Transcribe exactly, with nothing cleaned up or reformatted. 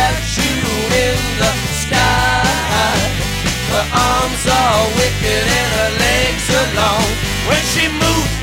statue in the sky. Her arms are wicked and her legs are long. When she moves